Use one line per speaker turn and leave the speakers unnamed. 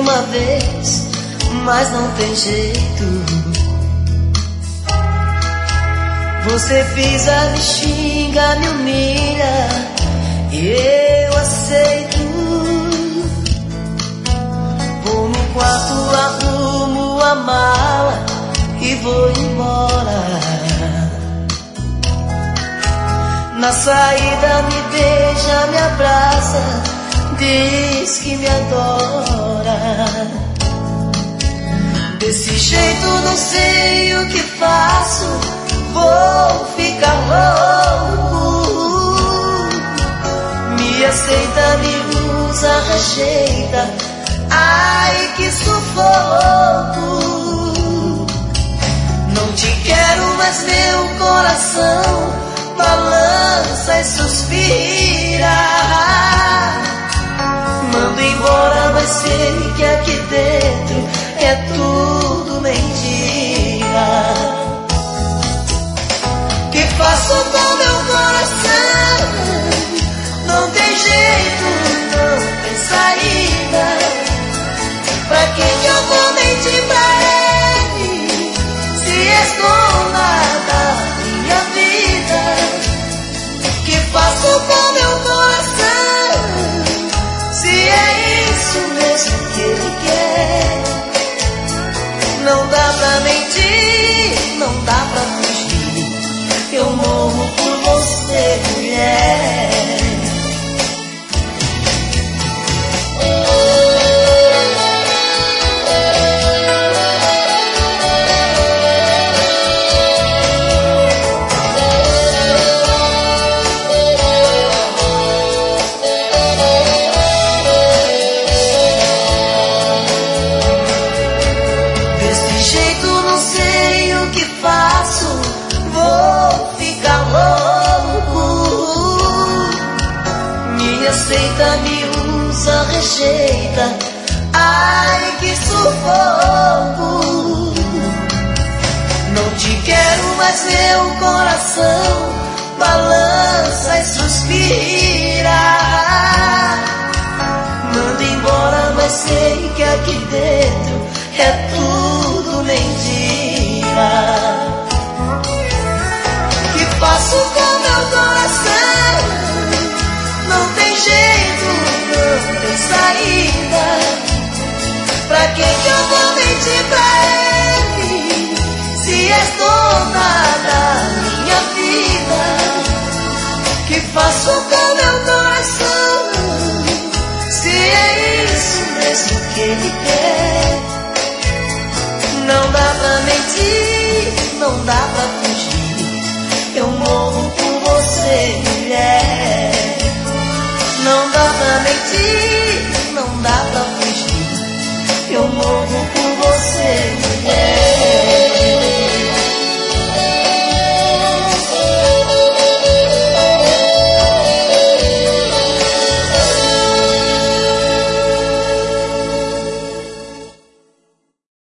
uma vez, mas não tem jeito. Você pisa, me xinga, me humilha, e eu aceito. Vou no quarto, arrumo a mala e vou embora. Na saída me beija, me abraça, diz que me adora. Desse jeito não sei o que faço, vou ficar louco. Me aceita, me usa, rejeita, ai que sufoco. Não te quero, mas meu coração balança e suspira. Mando embora, mas sei que aqui dentro é tudo mentira. Que faço com meu coração? Não tem jeito, não tem saída. Pra quem que eu vou mentir pra ele, se és dona da minha vida? Que faço com meu coração, se é isso mesmo que ele quer? Não dá pra mentir, não dá pra fugir, eu morro por você, mulher. Me usa, rejeita, ai que sufoco. Não te quero, mas meu coração balança e suspira. Manda embora, mas sei que aqui dentro é tudo mentira. Que faço com meu coração? Não tem jeito, não tem saída. Pra quem que eu vou mentir pra ele, se és dona da minha vida? Que faço com meu coração, se é isso mesmo que ele quer? Não dá pra mentir, não dá pra